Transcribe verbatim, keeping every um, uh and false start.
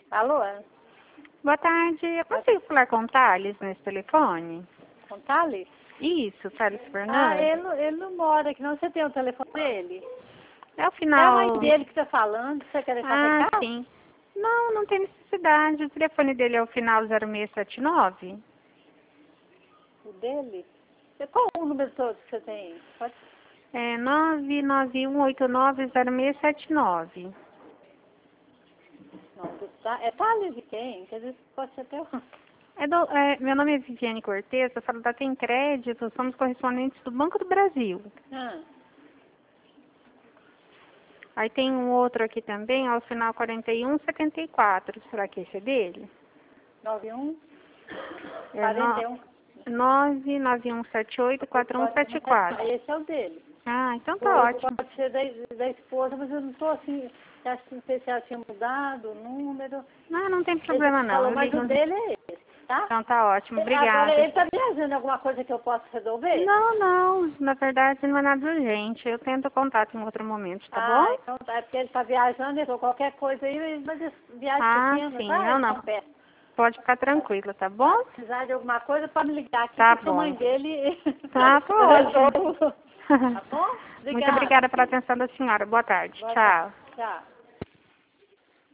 Alô? Boa tarde. Eu consigo falar com o Thales nesse telefone? Com o Thales? Isso, Thales Ah, Fernandes. ele, não- ele não mora aqui não. Você tem o telefone dele? É o É a final... mãe dele que está falando. Você quer deixar Ah, recado? sim. Não, não tem necessidade. O telefone dele é o final zero seis sete nove. O dele? E qual o número todo que você tem? Pode... É nove nove um oito nove zero seis sete nove. Não, do, Tha- é Thales de quem? Quer dizer, pode ser até o... É do, é, meu nome é Viviane Cortez, eu falo da Tem Crédito, somos correspondentes do Banco do Brasil. Ah, Aí tem um outro aqui também, ao final quarenta e um setenta e quatro. Será que esse é dele? nove um É quarenta e um. nove nove um sete oito quatro um sete quatro. Esse é o dele. Ah, então O tá outro ótimo. pode ser da, da esposa, mas eu não estou assim... Acho que não sei se ela tinha mudado o número. Não, não tem Ele problema não. falou, Eu mas ligo. o dele é esse, tá? Então tá ótimo, Agora, obrigada. ele está viajando, alguma coisa que eu possa resolver? Não, não, na verdade não é nada urgente. Eu tento contato em outro momento, tá bom? Ah, então tá, é porque ele está viajando, ele falou qualquer coisa aí, mas viagem Ah, pequena, sim, tá? não, Eles não. estão perto. Pode ficar tranquila, tá bom? Se precisar de alguma coisa, pode me ligar aqui, Tá que a mãe bom. dele Tá, tá eu ótimo. resolvo. Tá bom? Muito Obrigada. obrigada pela atenção da senhora. Boa tarde. Boa tarde. Tchau. Tchau.